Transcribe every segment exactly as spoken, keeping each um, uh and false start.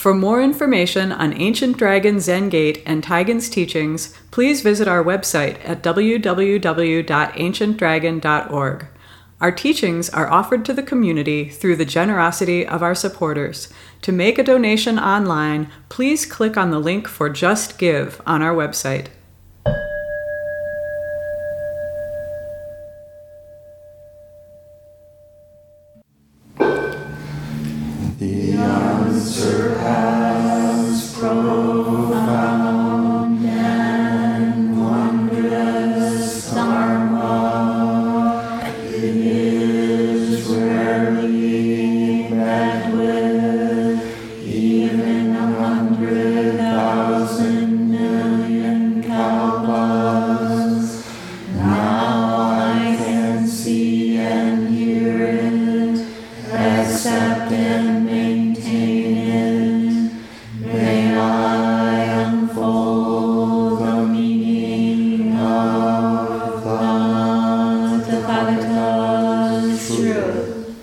For more information on Ancient Dragon Zen Gate and Taigen's teachings, please visit our website at w w w dot ancient dragon dot org. Our teachings are offered to the community through the generosity of our supporters. To make a donation online, please click on the link for Just Give on our website. The unsurpassed, profound, and wondrous Dharma is rarely met with, even a hundred thousand million kalpas. Now I can see and hear it, accept and maintain it. May I unfold the meaning of the Tathagata's truth.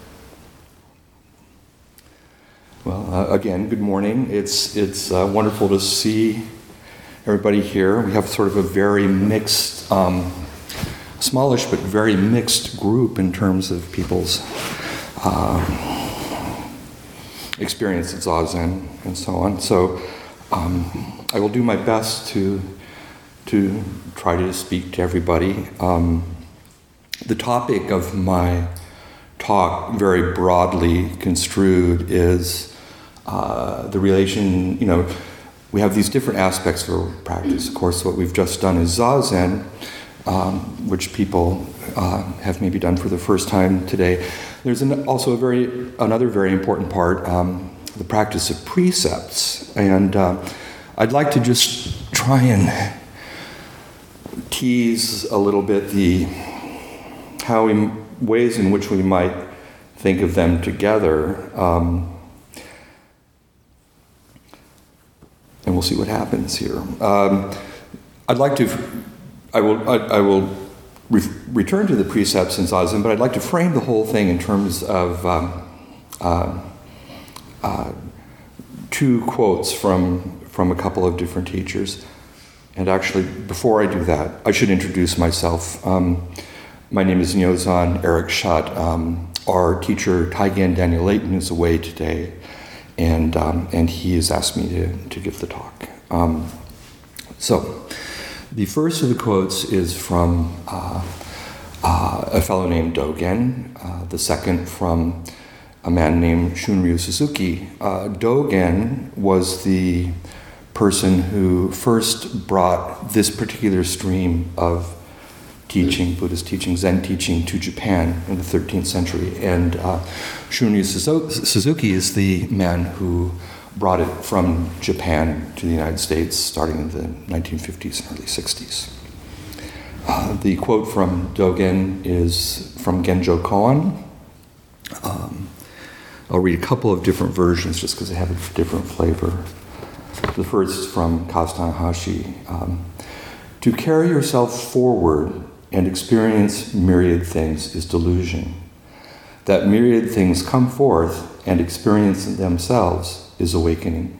Well, uh, again, good morning. It's it's uh, wonderful to see everybody here. We have sort of a very mixed, um, smallish but very mixed group in terms of people's uh, experience at Zazen and so on. So um, I will do my best to to try to speak to everybody. Um, the topic of my talk, very broadly construed, is uh, the relation, you know, we have these different aspects of our practice. Of course, what we've just done is Zazen, um, which people uh, have maybe done for the first time today. There's an, also a very another very important part, um, the practice of precepts. And uh, I'd like to just try and tease a little bit the how we, ways in which we might think of them together. Um, and we'll see what happens here. Um, I'd like to, I will, I, I will re- return to the precepts in Zazen, but I'd like to frame the whole thing in terms of um, uh, uh, two quotes from from a couple of different teachers. And actually, before I do that, I should introduce myself. Um, my name is Nyozan Eric Shutt. Um, our teacher, Taigen Daniel Layton, is away today. And um, and he has asked me to, to give the talk. Um, so, the first of the quotes is from uh, uh, a fellow named Dogen. Uh, the second from a man named Shunryu Suzuki. Uh, Dogen was the person who first brought this particular stream of teaching, Buddhist teaching, Zen teaching, to Japan in the thirteenth century. And uh, Shunryu Suzuki is the man who brought it from Japan to the United States starting in the nineteen fifties and early sixties. Uh, the quote from Dogen is from Genjo Koan. Um, I'll read a couple of different versions just because they have a different flavor. The first from Kaz Tanahashi. Um, to carry yourself forward and experience myriad things is delusion. That myriad things come forth and experience themselves is awakening.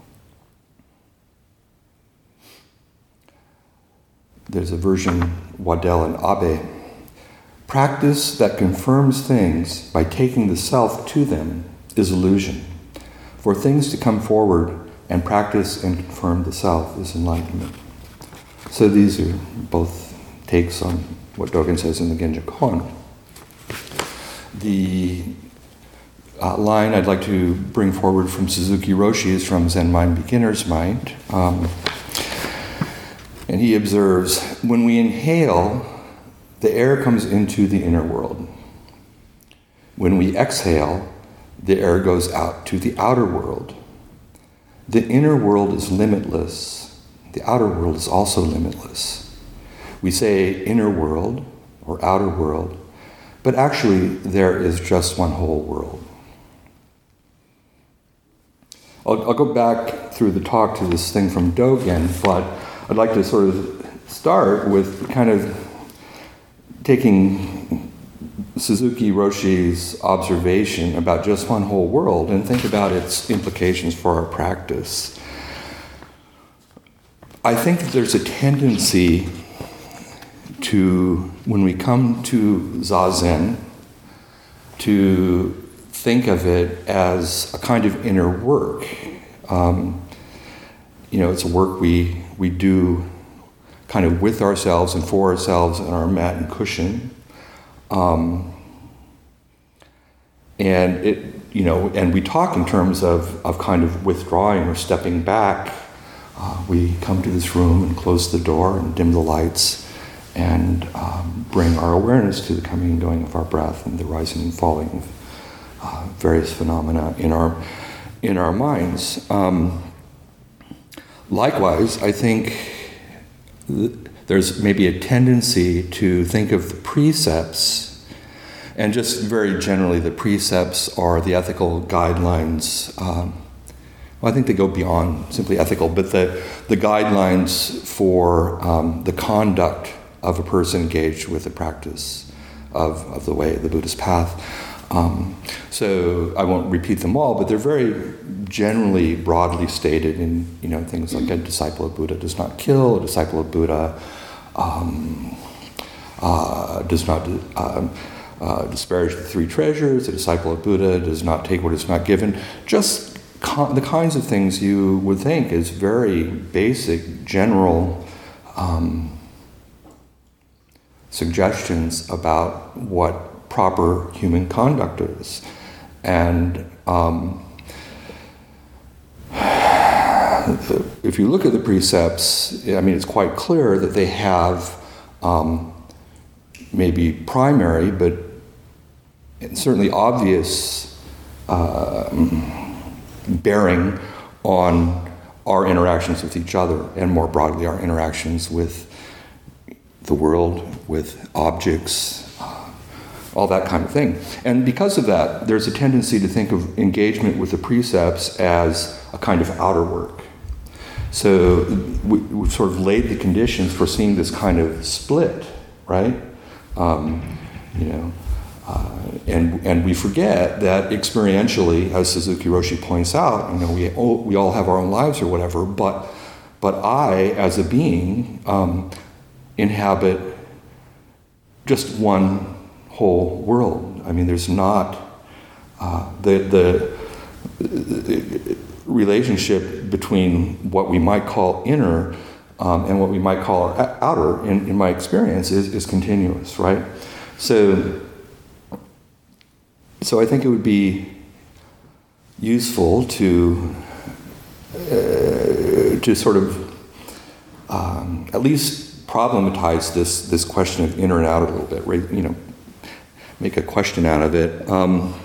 There's a version, Waddell and Abe. Practice that confirms things by taking the self to them is illusion. For things to come forward and practice and confirm the self is enlightenment. So these are both takes on what Dogen says in the Genjo Koan. The uh, line I'd like to bring forward from Suzuki Roshi is from Zen Mind, Beginner's Mind. Um, and he observes, when we inhale, the air comes into the inner world. When we exhale, the air goes out to the outer world. The inner world is limitless. The outer world is also limitless. We say inner world or outer world, but actually there is just one whole world. I'll, I'll go back through the talk to this thing from Dogen, but I'd like to sort of start with kind of taking Suzuki Roshi's observation about just one whole world and think about its implications for our practice, I think that there's a tendency to, when we come to Zazen, to think of it as a kind of inner work. Um, you know, it's a work we we do kind of with ourselves and for ourselves on our mat and cushion. Um, and it, you know, and we talk in terms of, of kind of withdrawing or stepping back. Uh, we come to this room and close the door and dim the lights and um, bring our awareness to the coming and going of our breath and the rising and falling of uh, various phenomena in our in our minds. Um, likewise, I think th- there's maybe a tendency to think of the precepts, and just very generally, the precepts are the ethical guidelines. Um, well, I think they go beyond simply ethical, but the, the guidelines for um, the conduct of a person engaged with the practice of, of the way, the Buddhist path. Um, so I won't repeat them all, but they're very generally, broadly stated in, you know, things like a disciple of Buddha does not kill, a disciple of Buddha um, uh, does not uh, uh, disparage the three treasures, a disciple of Buddha does not take what is not given. Just con- the kinds of things you would think is very basic, general um, suggestions about what proper human conduct is. And um, if you look at the precepts, I mean, it's quite clear that they have um, maybe primary, but certainly obvious uh, bearing on our interactions with each other, and more broadly, our interactions with the world, with objects, all that kind of thing. And because of that, there's a tendency to think of engagement with the precepts as a kind of outer work. So we, we've sort of laid the conditions for seeing this kind of split, right? Um, you know, uh, and and we forget that experientially, as Suzuki Roshi points out, you know, we all, we all have our own lives or whatever, but but I, as a being, um, inhabit just one whole world. I mean, there's not uh, the, the the relationship between what we might call inner um, and what we might call outer, in, in my experience, is, is continuous, right? So, so I think it would be useful to uh, to sort of um, at least problematize this this question of inner and outer a little bit, right? You know, make a question out of it. Um,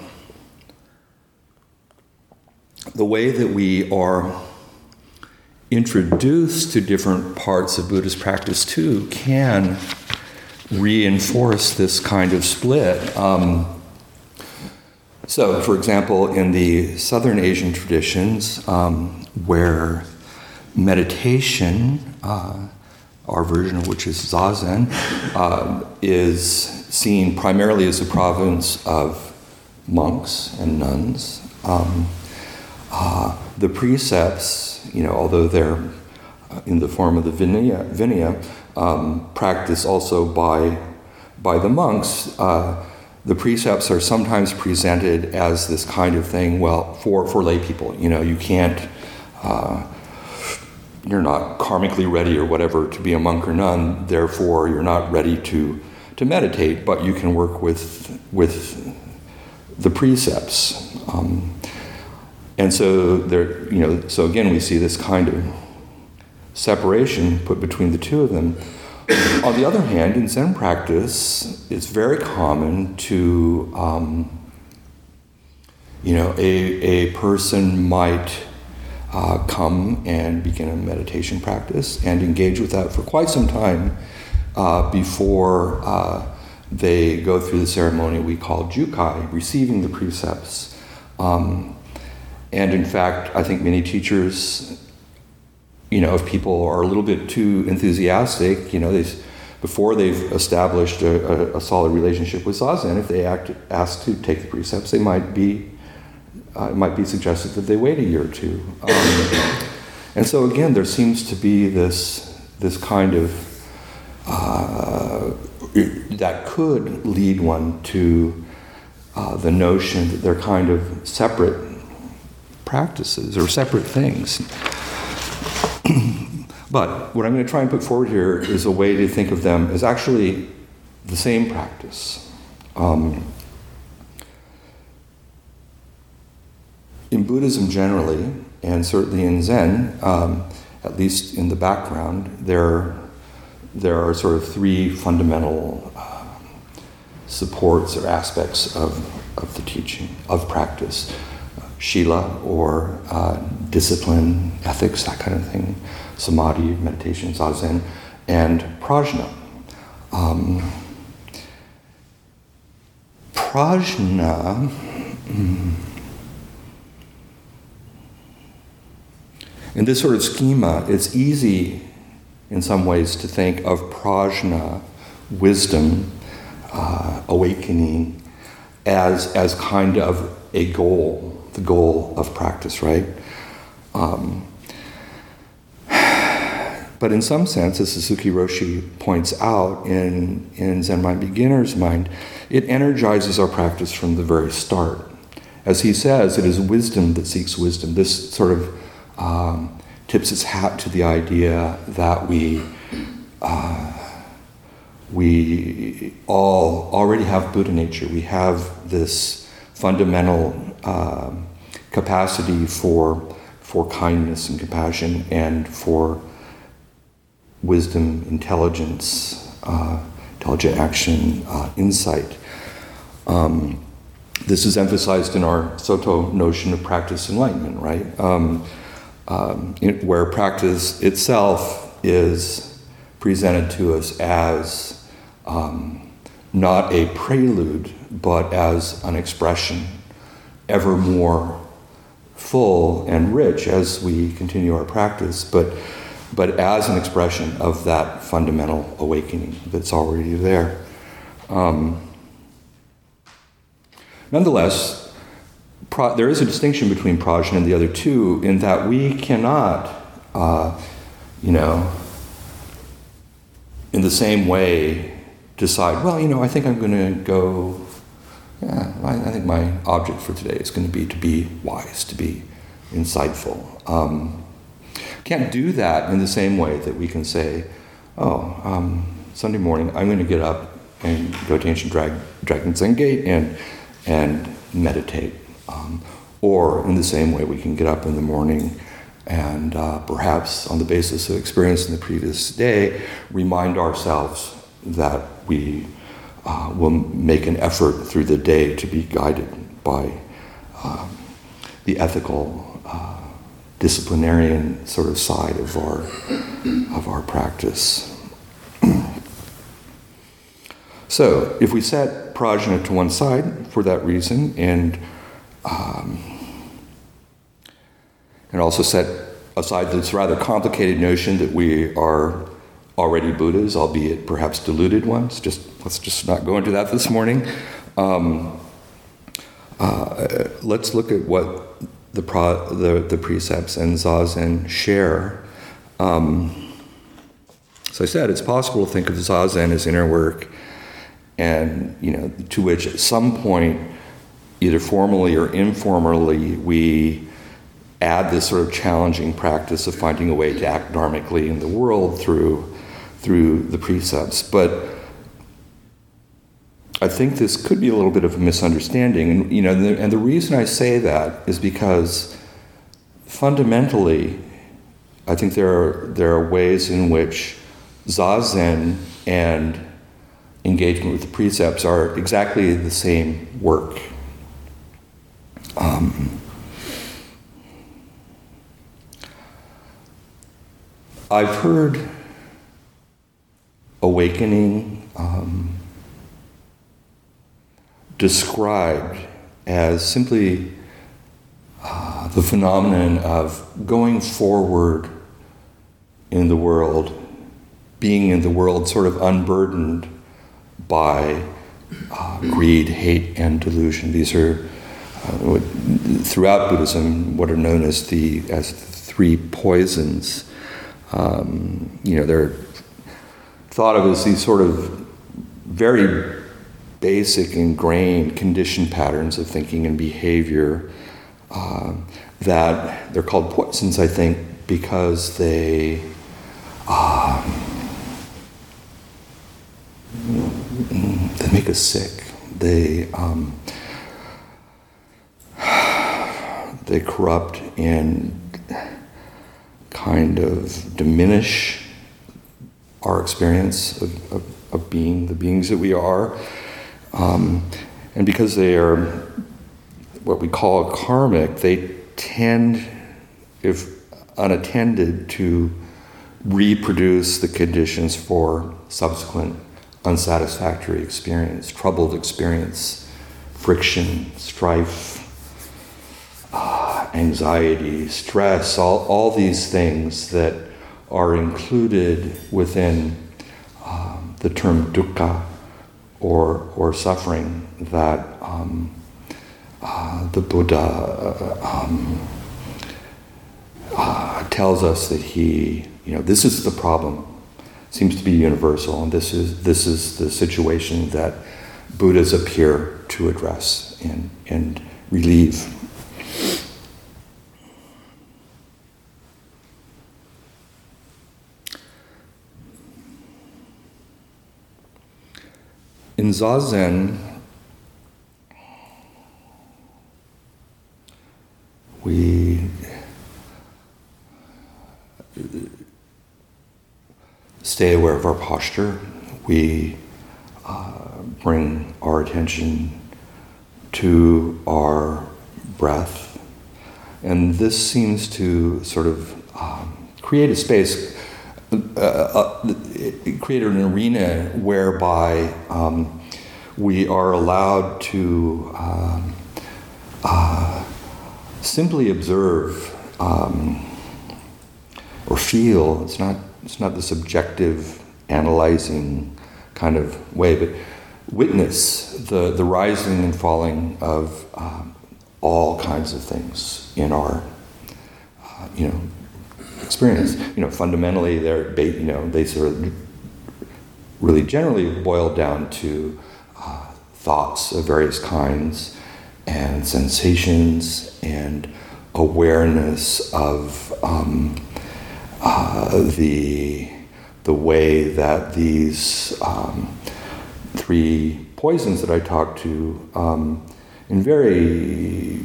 the way that we are introduced to different parts of Buddhist practice too can reinforce this kind of split. Um, so, for example, in the Southern Asian traditions, um, where meditation, uh, our version of which is Zazen, uh, is seen primarily as a province of monks and nuns. Um, uh, the precepts, you know, although they're in the form of the Vinaya, Vinaya um, practiced also by by the monks, uh, the precepts are sometimes presented as this kind of thing. Well, for for lay people, you know, you can't. Uh, you're not karmically ready or whatever to be a monk or nun. Therefore, you're not ready to. to meditate, but you can work with with the precepts, um, and so there, you know. So again, we see this kind of separation put between the two of them. On the other hand, in Zen practice, it's very common to, um, you know, a a person might uh, come and begin a meditation practice and engage with that for quite some time. Uh, before uh, they go through the ceremony we call jukai, receiving the precepts. Um, and in fact, I think many teachers, you know, if people are a little bit too enthusiastic, you know, they before they've established a, a, a solid relationship with Zazen, if they act, ask to take the precepts, they might be, uh, it might be suggested that they wait a year or two. Um, and so again, there seems to be this, this kind of, uh, that could lead one to uh, the notion that they're kind of separate practices or separate things. But what I'm going to try and put forward here is a way to think of them as actually the same practice. Um, in Buddhism generally, and certainly in Zen, um, at least in the background, there, there are sort of three fundamental uh, supports or aspects of, of the teaching, of practice. Shila, or uh, discipline, ethics, that kind of thing, samadhi, meditation, zazen, and prajna. Um, prajna, in this sort of schema, it's easy in some ways to think of prajna, wisdom, uh, awakening, as, as kind of a goal. The goal of practice, right? Um, but in some sense, as Suzuki Roshi points out in, in Zen Mind Beginner's Mind, it energizes our practice from the very start. As he says, it is wisdom that seeks wisdom. This sort of um, tips its hat to the idea that we uh, we all already have Buddha nature. We have this fundamental uh, capacity for for kindness and compassion and for wisdom, intelligence, uh, intelligent action, uh, insight. Um, this is emphasized in our Soto notion of practice enlightenment, right? Um, um, it, where practice itself is presented to us as um, not a prelude, but as an expression ever more full and rich as we continue our practice, but but as an expression of that fundamental awakening that's already there. Um, nonetheless, pro- there is a distinction between prajna and the other two in that we cannot, uh, you know, in the same way decide, well, you know, I think I'm going to go, yeah, I, I think my object for today is going to be to be wise, to be insightful. Um, can't do that in the same way that we can say, oh, um, Sunday morning I'm going to get up and go to Ancient Drag- Dragon Zen Gate and and meditate. Um, or in the same way we can get up in the morning and uh, perhaps on the basis of experience in the previous day, remind ourselves that we uh, will make an effort through the day to be guided by um, the ethical uh, disciplinarian sort of side of our of our practice. So, if we set prajna to one side for that reason, and um, and also set aside this rather complicated notion that we are already Buddhas, albeit perhaps deluded ones. Just let's just not go into that this morning. Um, uh, let's look at what The, pro, the the precepts and Zazen share. Um, so I said, it's possible to think of Zazen as inner work, and you know, to which at some point, either formally or informally, we add this sort of challenging practice of finding a way to act dharmically in the world through through the precepts. But I think this could be a little bit of a misunderstanding, and you know, and the, and the reason I say that is because fundamentally, I think there are there are ways in which Zazen and engagement with the precepts are exactly the same work. Um, I've heard awakening Um, described as simply uh, the phenomenon of going forward in the world being in the world sort of unburdened by uh, greed, hate, and delusion. These are uh, throughout Buddhism what are known as the as the three poisons. Um, you know, they're thought of as these sort of very basic, ingrained, conditioned patterns of thinking and behavior uh, that they're called poisons, I think, because they uh, they make us sick. They um, they corrupt and kind of diminish our experience of, of, of being the beings that we are. Um, and because they are what we call karmic, they tend, if unattended, to reproduce the conditions for subsequent unsatisfactory experience, troubled experience, friction, strife, uh, anxiety, stress, all, all these things that are included within um, the term dukkha, or or suffering that um, uh, the Buddha uh, um, uh, tells us that he, you know, this is the problem, seems to be universal, and this is this is the situation that Buddhas appear to address and and relieve. In Zazen, we stay aware of our posture. We uh, bring our attention to our breath. And this seems to sort of um, create a space, uh, uh, create an arena whereby um, we are allowed to um, uh, simply observe um, or feel. It's not it's not the subjective, analyzing kind of way, but witness the, the rising and falling of um, all kinds of things in our uh, you know experience. You know, fundamentally, they're you know they sort of really generally boil down to uh, thoughts of various kinds and sensations and awareness of um, uh, the the way that these um, three poisons that I talked to um, in very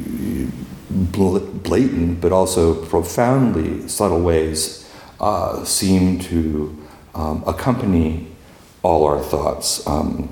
blatant but also profoundly subtle ways uh, seem to um, accompany all our thoughts, um,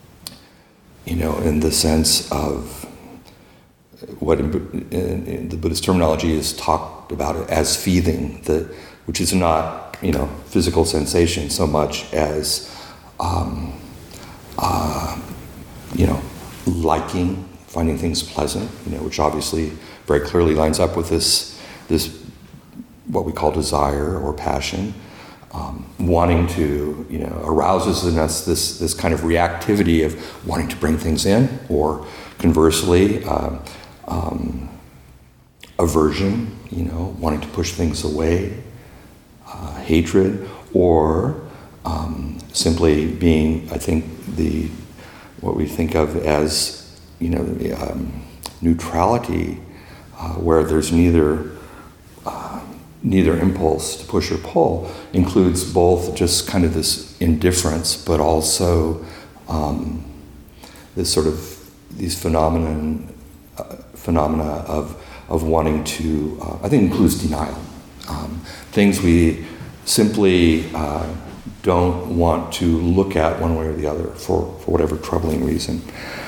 you know, in the sense of what in, in, in the Buddhist terminology is talked about as feeling, the, which is not, you know, physical sensation so much as, um, uh, you know, liking, finding things pleasant, you know, which obviously very clearly lines up with this, this what we call desire or passion. Um, wanting to, you know, arouses in us this this kind of reactivity of wanting to bring things in, or conversely, uh, um, aversion, you know, wanting to push things away, uh, hatred, or um, simply being, I think, the what we think of as, you know, um, neutrality, uh, where there's neither. Uh, Neither impulse to push or pull, includes both just kind of this indifference, but also um, this sort of these phenomenon uh, phenomena of of wanting to. Uh, I think includes denial, um, things we simply uh, don't want to look at one way or the other for for whatever troubling reason.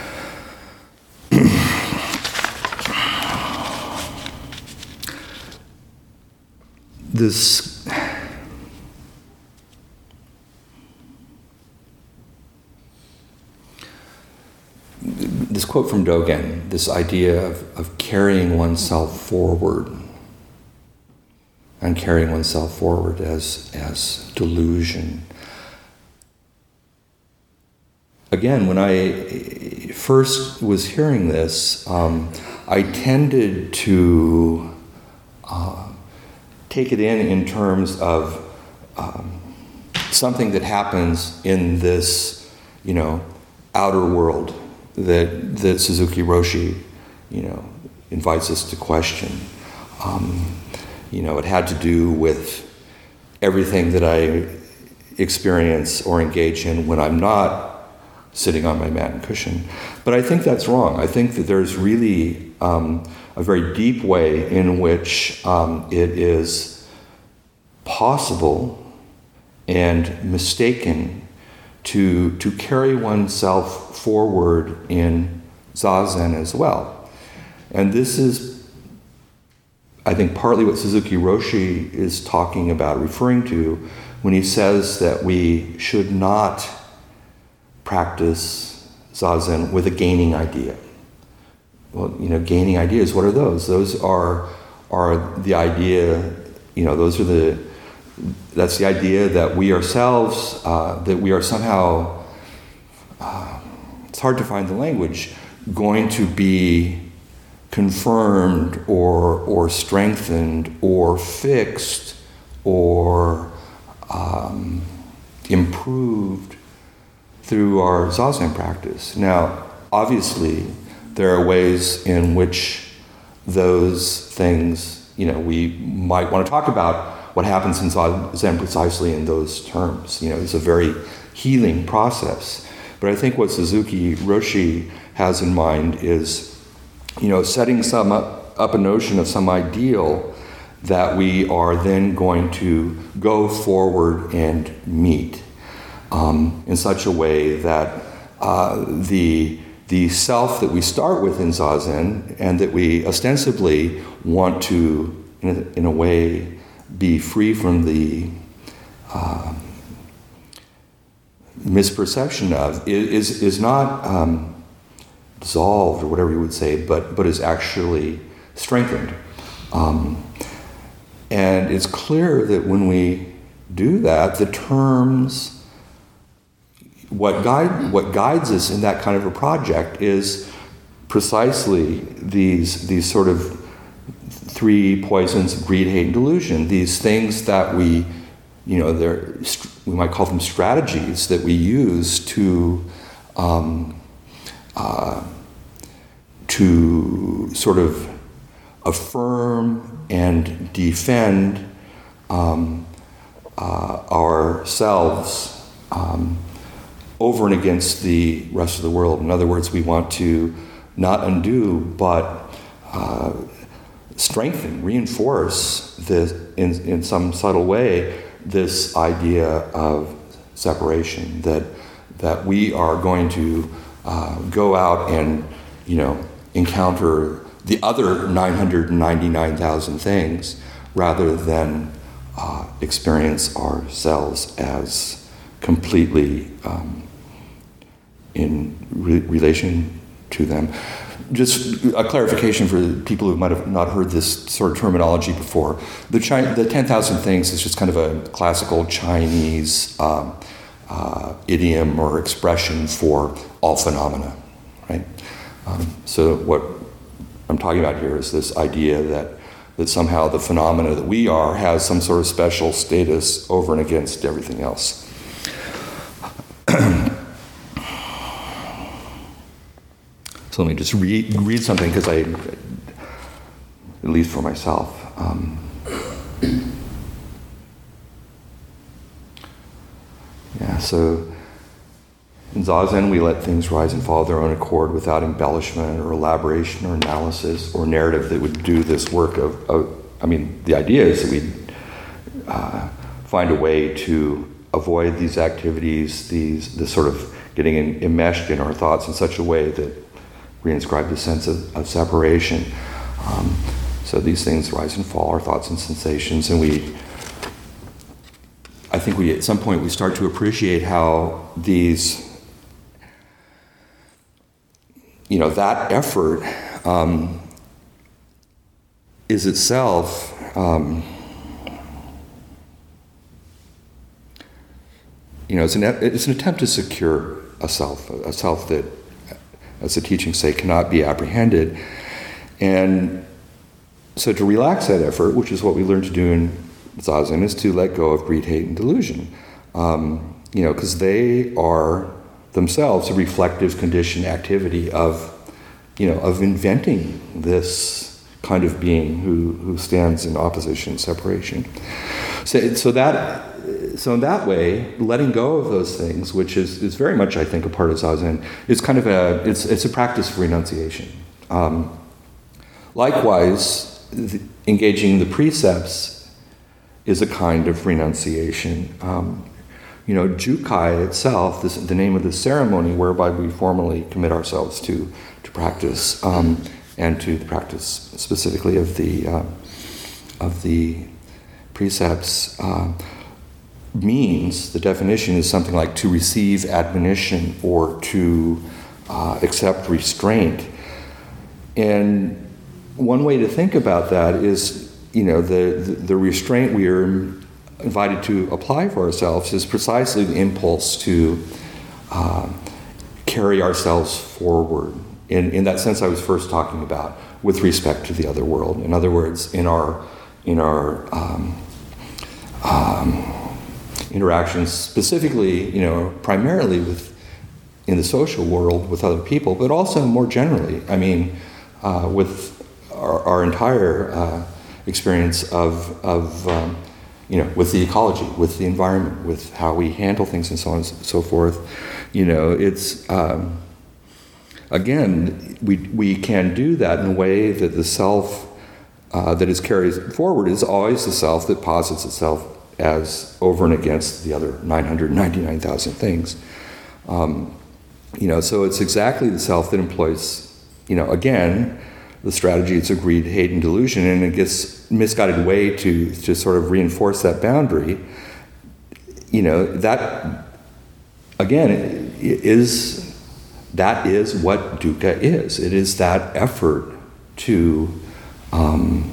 This this quote from Dogen, this idea of, of carrying oneself forward, and carrying oneself forward as, as delusion. Again, when I first was hearing this, um, I tended to uh, take it in in terms of um, something that happens in this, you know, outer world that that Suzuki Roshi, you know, invites us to question. Um, you know, it had to do with everything that I experience or engage in when I'm not sitting on my mat and cushion. But I think that's wrong. I think that there's really um, a very deep way in which um, it is possible and mistaken to, to carry oneself forward in Zazen as well. And this is, I think, partly what Suzuki Roshi is talking about, referring to, when he says that we should not practice Zazen with a gaining idea. Well, you know, gaining ideas, what are those? Those are are the idea, you know, those are the, that's the idea that we ourselves, uh, that we are somehow, uh, it's hard to find the language, going to be confirmed or or strengthened or fixed or um, improved through our Zazen practice. Now, obviously, there are ways in which those things, you know, we might want to talk about what happens in Zazen precisely in those terms. You know, it's a very healing process. But I think what Suzuki Roshi has in mind is, you know, setting some up, up a notion of some ideal that we are then going to go forward and meet. Um, in such a way that uh, the the self that we start with in Zazen and that we ostensibly want to, in a, in a way, be free from the uh, misperception of, is is not um, dissolved or whatever you would say, but but is actually strengthened. Um, and it's clear that when we do that, the terms. What guide what guides us in that kind of a project is precisely these these sort of three poisons of greed, hate, and delusion. These things that we, you know, they're, we might call them strategies that we use to um, uh, to sort of affirm and defend um, uh, ourselves. Um, over and against the rest of the world. In other words, we want to not undo, but uh, strengthen, reinforce this, in, in some subtle way, this idea of separation, that that we are going to uh, go out and, you know, encounter the other nine hundred ninety-nine thousand things rather than uh, experience ourselves as completely um, in re- relation to them. Just a clarification for people who might have not heard this sort of terminology before. The, Chi- the ten thousand things is just kind of a classical Chinese um, uh, idiom or expression for all phenomena, right? Um, so what I'm talking about here is this idea that that somehow the phenomena that we are has some sort of special status over and against everything else. So let me just read, read something, because I, at least for myself. Um, yeah, so in Zazen, we let things rise and fall of their own accord without embellishment or elaboration or analysis or narrative that would do this work of, of I mean, the idea is that we uh, find a way to avoid these activities, these this sort of getting in, enmeshed in our thoughts in such a way that reinscribe the sense of, of separation. Um, so these things rise and fall, our thoughts and sensations, and we, I think we, at some point, we start to appreciate how these, you know, that effort um, is itself, um, you know, it's an, it's an attempt to secure a self, a self that, as the teachings say, cannot be apprehended. And so to relax that effort, which is what we learn to do in Zazen, is to let go of greed, hate, and delusion. Um, you know, because they are themselves a reflective conditioned activity of, you know, of inventing this kind of being who, who stands in opposition, separation. So, so that, so in that way, letting go of those things, which is, is very much, I think, a part of Zazen, is kind of a, it's, it's a practice of renunciation. Um, likewise, the, engaging the precepts is a kind of renunciation. Um, you know, Jukai itself, this, the name of the ceremony whereby we formally commit ourselves to, to practice, um, and to the practice specifically of the, uh, of the precepts, uh, means, the definition is something like to receive admonition or to uh, accept restraint. And one way to think about that is, you know, the, the, the restraint we are invited to apply for ourselves is precisely the impulse to uh, carry ourselves forward in, in that sense I was first talking about with respect to the other world. In other words, in our, in our um, um, interactions, specifically, you know, primarily with in the social world with other people, but also more generally, I mean, uh, with our, our entire uh, experience of, of um, you know, with the ecology, with the environment, with how we handle things and so on and so forth. You know, it's, um, again, we, we can do that in a way that the self uh, that is carried forward is always the self that posits itself as over and against the other nine hundred ninety-nine thousand things. Um, you know, so it's exactly the self that employs, you know, again, the strategy, it's a greed, hate, and delusion, and it gets misguided way to, to sort of reinforce that boundary. You know, that, again, is, that is what dukkha is. It is that effort to, um,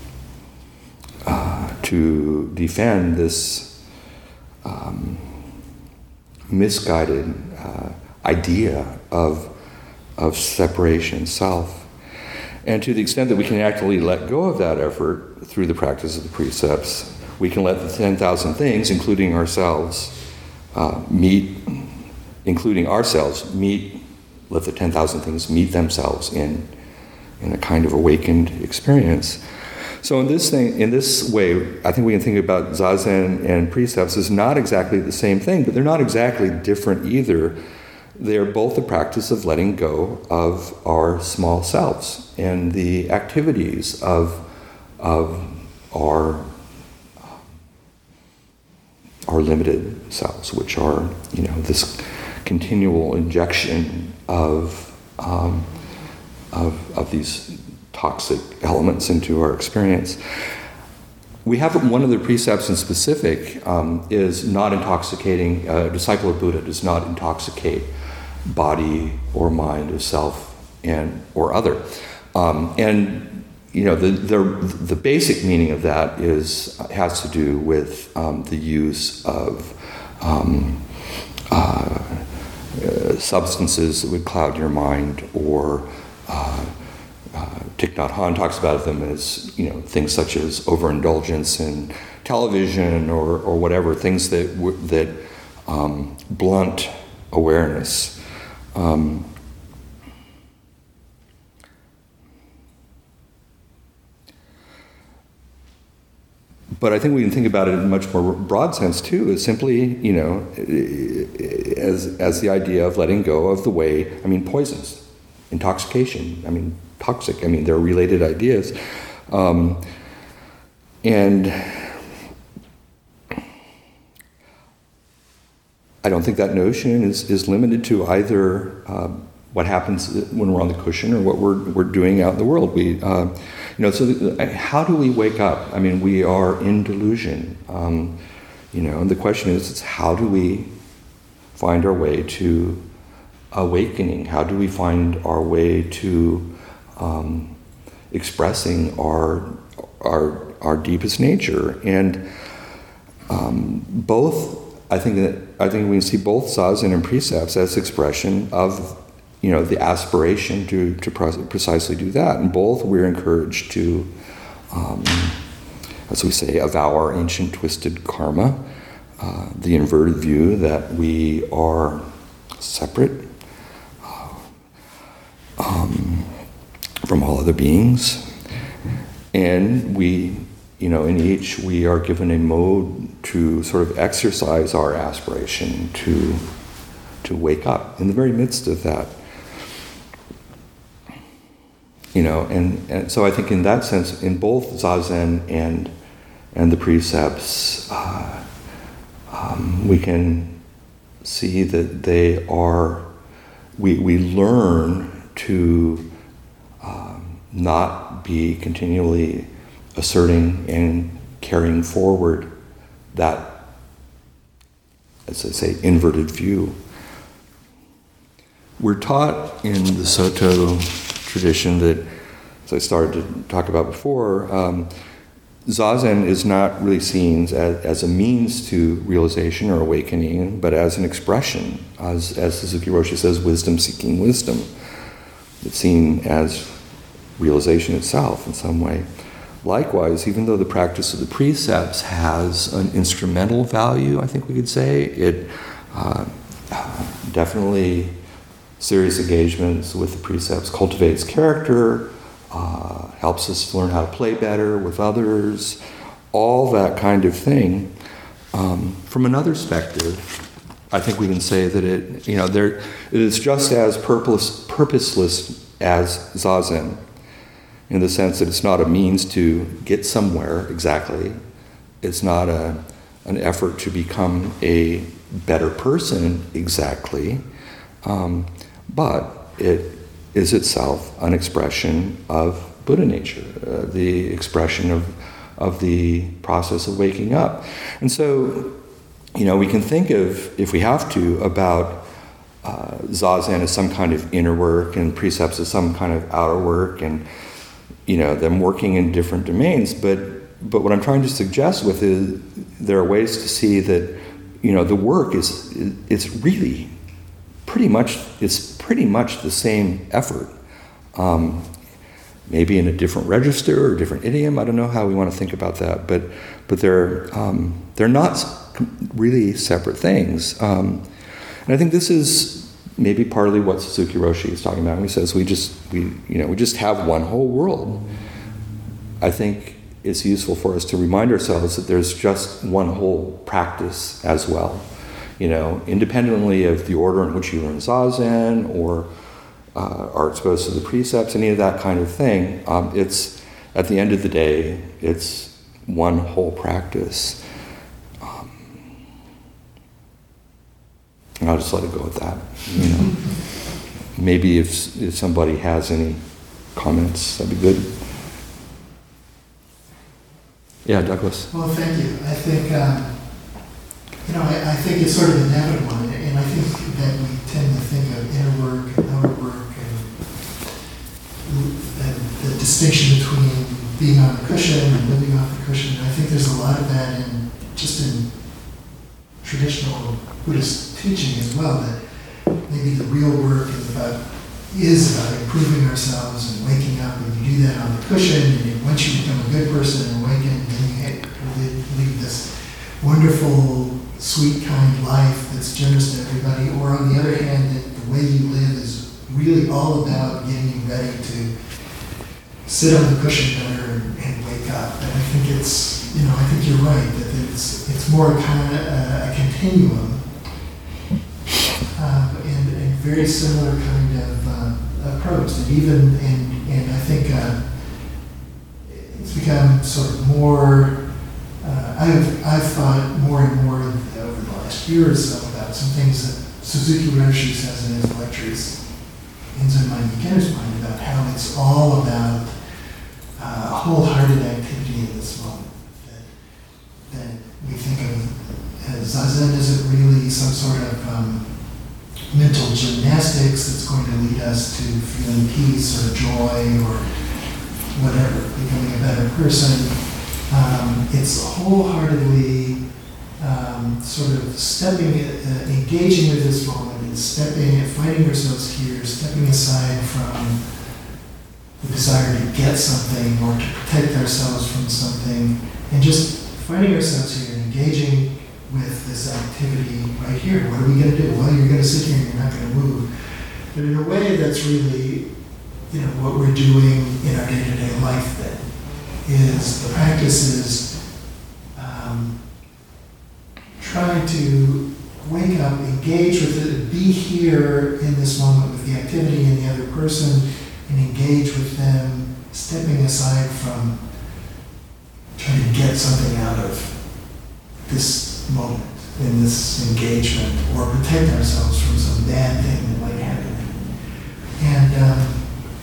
uh, to defend this um, misguided uh, idea of, of separation, self. And to the extent that we can actually let go of that effort through the practice of the precepts, we can let the ten thousand things, including ourselves, uh, meet, including ourselves, meet, let the ten thousand things meet themselves in, in a kind of awakened experience. So in this thing, in this way, I think we can think about Zazen and precepts as not exactly the same thing, but they're not exactly different either. They're both the practice of letting go of our small selves and the activities of, of our, our limited selves, which are, you know, this continual injection of, um, of, of these toxic elements into our experience. We have one of the precepts in specific um, is not intoxicating. A disciple of Buddha does not intoxicate body or mind of self and or other. Um, and you know the, the the basic meaning of that is has to do with um, the use of um, uh, uh, substances that would cloud your mind, or uh, uh, Thich Nhat Hanh talks about them as, you know, things such as overindulgence in television or or whatever, things that w- that um, blunt awareness. Um, but I think we can think about it in a much more broad sense too, as simply, you know, as as the idea of letting go of the way, I mean, poisons, intoxication, I mean, toxic, I mean, they're related ideas. Um, and I don't think that notion is, is limited to either uh, what happens when we're on the cushion or what we're we're doing out in the world. We, uh, you know, so the, how do we wake up? I mean, we are in delusion, um, you know, and the question is, it's how do we find our way to awakening? How do we find our way to um, expressing our our our deepest nature? And um, both, I think that I think we can see both zazen and precepts as expression of, you know, the aspiration to to precisely do that. And both we're encouraged to, um, as we say, avow our ancient twisted karma, uh, the inverted view that we are separate uh, um, from all other beings, and we, you know, in each we are given a mode to sort of exercise our aspiration to to wake up in the very midst of that. You know, and, and so I think in that sense, in both zazen and and the precepts, uh, um, we can see that they are, we, we learn to um, not be continually asserting and carrying forward that, as I say, inverted view. We're taught in the Soto tradition that, as I started to talk about before, um, zazen is not really seen as, as a means to realization or awakening, but as an expression, as, as Suzuki Roshi says, wisdom seeking wisdom. It's seen as realization itself in some way. Likewise, even though the practice of the precepts has an instrumental value, I think we could say, it uh, definitely, serious engagements with the precepts cultivates character, uh, helps us to learn how to play better with others, all that kind of thing. Um, from another perspective, I think we can say that it, you know, there, it is just as purpose, purposeless as zazen, in the sense that it's not a means to get somewhere exactly. It's not a, an effort to become a better person exactly, um, but it is itself an expression of Buddha nature, uh, the expression of, of the process of waking up. And so, you know, we can think of, if we have to, about uh, zazen as some kind of inner work and precepts as some kind of outer work, and you know, them working in different domains, but but what I'm trying to suggest with is there are ways to see that, you know, the work is it's really pretty much it's pretty much the same effort, um, maybe in a different register or a different idiom. I don't know how we want to think about that, but but they're um, they're not really separate things, um, and I think this is maybe partly what Suzuki Roshi is talking about when he says we just we you know we just have one whole world. I think it's useful for us to remind ourselves that there's just one whole practice as well, you know, independently of the order in which you learn zazen or uh, are exposed to the precepts, any of that kind of thing. Um, it's at the end of the day, it's one whole practice. I'll just let it go with that. You know, maybe if if somebody has any comments, that'd be good. Yeah, Douglas. Well, thank you. I think um, you know, I, I think it's sort of inevitable, and I think that we tend to think of inner work and outer work, and, and the distinction between being on the cushion and living off the cushion. And I think there's a lot of that in just in traditional Buddhist teaching as well, that maybe the real work is about is about improving ourselves and waking up, and you do that on the cushion, and once you become a good person and awaken, then you hit, lead this wonderful, sweet, kind life that's generous to everybody. Or on the other hand, that the way you live is really all about getting you ready to sit on the cushion better and, and wake up. And I think it's, you know, I think you're right, that it's it's more kind of a, a continuum, um, and, and very similar kind of uh, approach. And even, and, and I think uh, it's become sort of more, uh, I've, I've thought more and more over the last year or so about some things that Suzuki Roshi says in his lectures, in Zen Mind Beginner's Mind, about how it's all about uh, wholehearted activity in this moment. That, that we think of as Zazen isn't really some sort of um, mental gymnastics that's going to lead us to feeling peace or joy or whatever, becoming a better person. Um, it's wholeheartedly um, sort of stepping, uh, engaging with this moment, and stepping, finding ourselves here, stepping aside from the desire to get something or to protect ourselves from something, and just finding ourselves here and engaging with this activity right here. What are we going to do? Well, you're going to sit here and you're not going to move. But in a way that's really, you know, what we're doing in our day-to-day life then, is the practice is um, trying to wake up, engage with it, be here in this moment with the activity and the other person, and engage with them, stepping aside from trying to get something out of this moment, in this engagement, or protect ourselves from some bad thing that might happen. And um,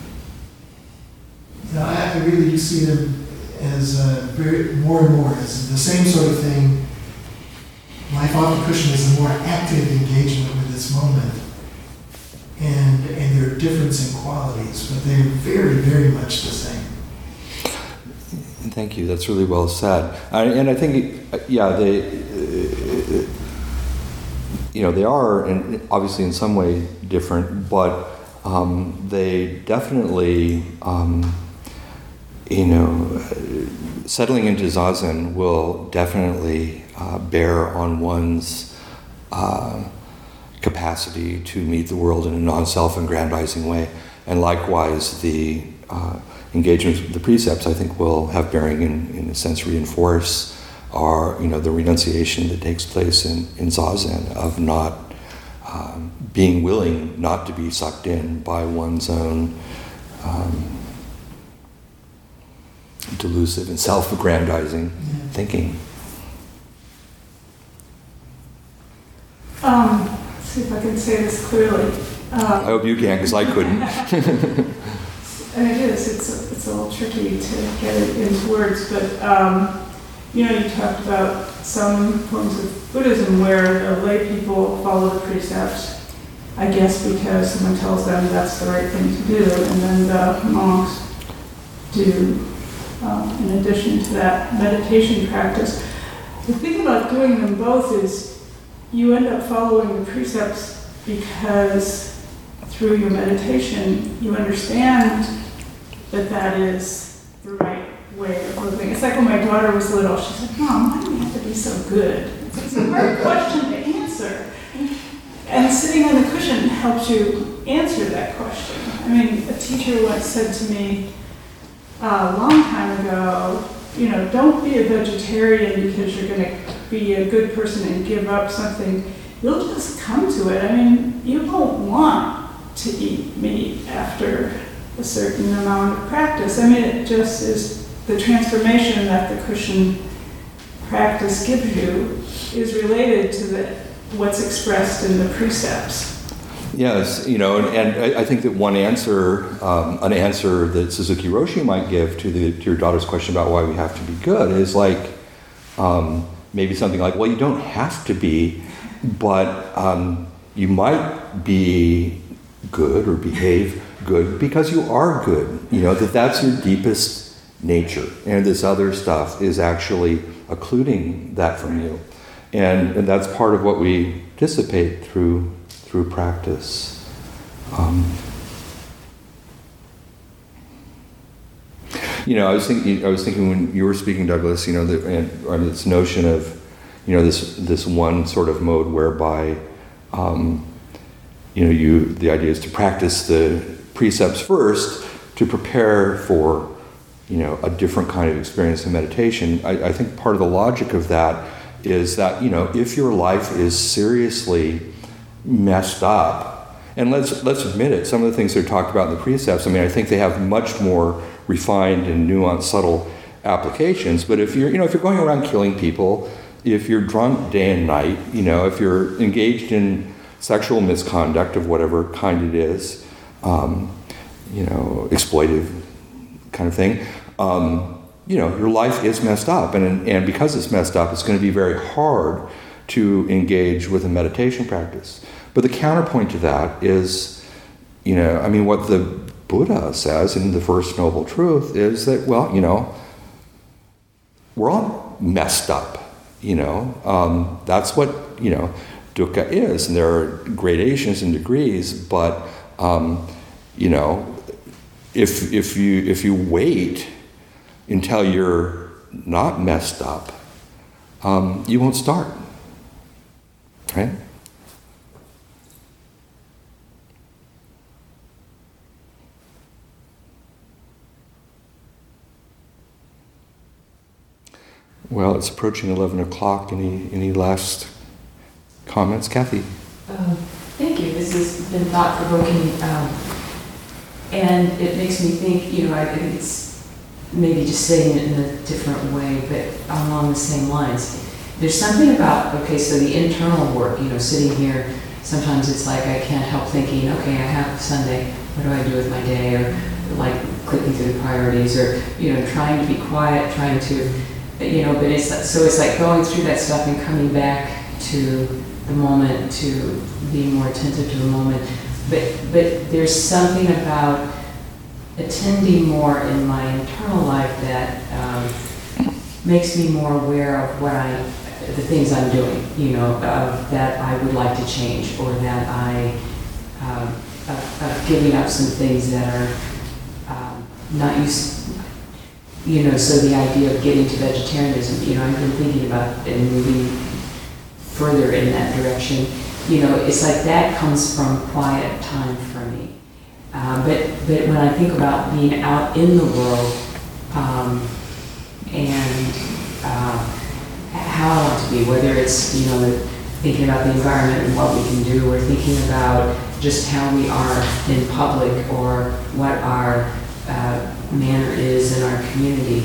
you know, I, I really do see them as uh, very, more and more as the same sort of thing. Life off the cushion is a more active engagement with this moment. And, and there are difference in qualities, but they're very, very much the same. Thank you. That's really well said. I, and I think, yeah, they, uh, you know, they are, in, obviously in some way different, but um, they definitely, um, you know, settling into Zazen will definitely uh, bear on one's uh, capacity to meet the world in a non-self-aggrandizing way. And likewise, the uh, engagement with the precepts, I think, will have bearing in, in a sense, reinforce our, you know, the renunciation that takes place in, in Zazen of not um, being willing not to be sucked in by one's own um, delusive and self-aggrandizing yeah. thinking. Um, let's see if I can say this clearly. Um, I hope you can, because I couldn't. And it is, it's a, it's a little tricky to get it into words, but um, you know, you talked about some forms of Buddhism where the lay people follow the precepts, I guess because someone tells them that's the right thing to do, and then the monks do, um, in addition to that, meditation practice. The thing about doing them both is you end up following the precepts because through your meditation you understand that that is the right way of living. It's like when my daughter was little, she said, "Mom, why do we have to be so good?" It's a hard question to answer. And sitting on the cushion helps you answer that question. I mean, a teacher once said to me uh, a long time ago, you know, don't be a vegetarian because you're going to be a good person and give up something. You'll just come to it. I mean, you won't want to eat meat after a certain amount of practice. I mean, it just is the transformation that the cushion practice gives you is related to the, what's expressed in the precepts. Yes, you know, and, and I, I think that one answer, um, an answer that Suzuki Roshi might give to, the, to your daughter's question about why we have to be good is like, um, maybe something like, well, you don't have to be, but um, you might be good or behave good because you are good. You know, that that's your deepest nature. And this other stuff is actually occluding that from you. And, and that's part of what we dissipate through through practice. Um, you know, I was thinking. I was thinking when you were speaking, Douglas. You know, the, and, or this notion of, you know, this this one sort of mode whereby, um, you know, you the idea is to practice the precepts first to prepare for, you know, a different kind of experience in meditation. I, I think part of the logic of that is that, you know, if your life is seriously messed up, and let's let's admit it, some of the things that are talked about in the precepts, I mean, I think they have much more refined and nuanced, subtle applications. But if you're, you know, if you're going around killing people, if you're drunk day and night, you know, if you're engaged in sexual misconduct of whatever kind it is, um, you know, exploitive kind of thing, um, you know, your life is messed up, and and because it's messed up, it's going to be very hard to engage with a meditation practice. But the counterpoint to that is, you know, I mean, what the Buddha says in the First Noble Truth is that, well, you know, we're all messed up. You know, um, that's what, you know, dukkha is. And there are gradations and degrees, but, um, you know, if, if, you, if you wait until you're not messed up, um, you won't start. Right? Well, it's approaching eleven o'clock. Any any last comments? Kathy? Um, thank you. This has been thought-provoking. Um, and it makes me think, you know, I think it's maybe just saying it in a different way, but along the same lines. There's something about, okay, so the internal work, you know, sitting here, sometimes it's like I can't help thinking, okay, I have Sunday, what do I do with my day? Or like clicking through the priorities, or, you know, trying to be quiet, trying to, you know, but it's, so it's like going through that stuff and coming back to the moment, to being more attentive to the moment. But, but there's something about attending more in my internal life that um, makes me more aware of what I, the things I'm doing, you know, uh, that I would like to change, or that I, um, of, of giving up some things that are um, not used, you know, so the idea of getting to vegetarianism, you know, I've been thinking about and moving further in that direction. You know, it's like that comes from quiet time for me. Uh, but, but when I think about being out in the world um, and uh, how I want to be, whether it's, you know, thinking about the environment and what we can do, or thinking about just how we are in public, or what our uh, manner is in our community,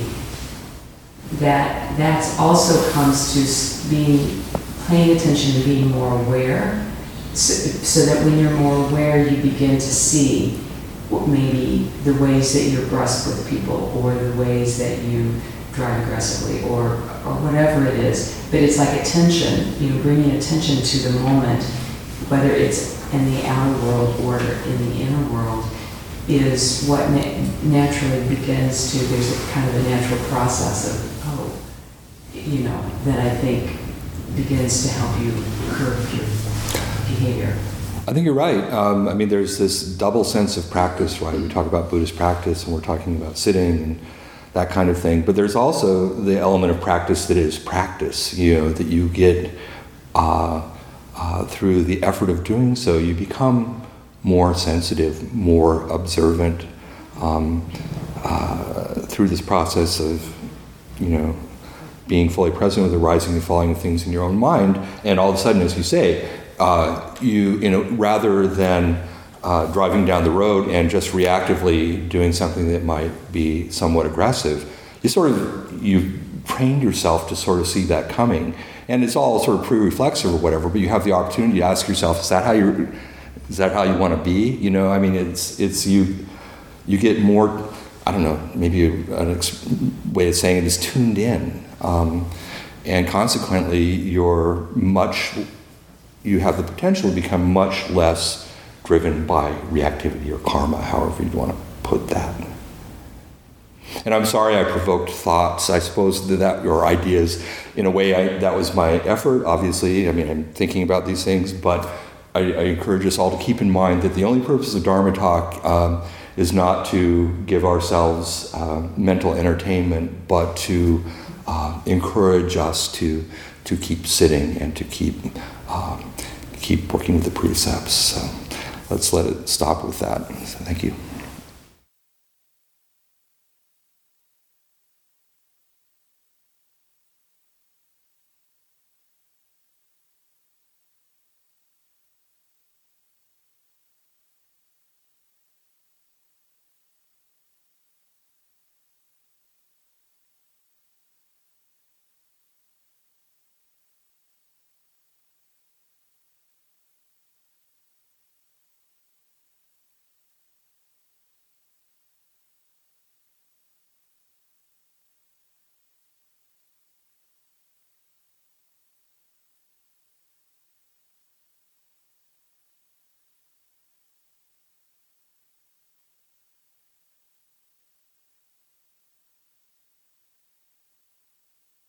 that that's also comes to being, paying attention to being more aware, so, so that when you're more aware, you begin to see what maybe the ways that you're brusque with people, or the ways that you drive aggressively, or or whatever it is. But it's like attention, you know, bringing attention to the moment, whether it's in the outer world or in the inner world, is what na- naturally begins to, there's a kind of a natural process of, oh, you know, that I think begins to help you curb your behavior. I think you're right. Um, I mean, there's this double sense of practice, right? We talk about Buddhist practice, and we're talking about sitting and that kind of thing. But there's also the element of practice that is practice, you know, that you get uh, uh, through the effort of doing so. You become more sensitive, more observant um, uh, through this process of, you know, being fully present with the rising and falling of things in your own mind. And all of a sudden, as you say, uh, you, you know, rather than uh, driving down the road and just reactively doing something that might be somewhat aggressive, you sort of, you've trained yourself to sort of see that coming. And it's all sort of pre-reflexive or whatever, but you have the opportunity to ask yourself, is that how you is that how you want to be? You know, I mean, it's it's you you get more, I don't know, maybe an ex- way of saying it is tuned in. Um, and consequently, you're much, you have the potential to become much less driven by reactivity or karma, however you want to put that. And I'm sorry I provoked thoughts. I suppose that, that or ideas, in a way, I, that was my effort, obviously. I mean, I'm thinking about these things, but I, I encourage us all to keep in mind that the only purpose of Dharma talk um, is not to give ourselves uh, mental entertainment, but to uh, encourage us to to keep sitting and to keep um, keep working with the precepts. So let's let it stop with that. So thank you.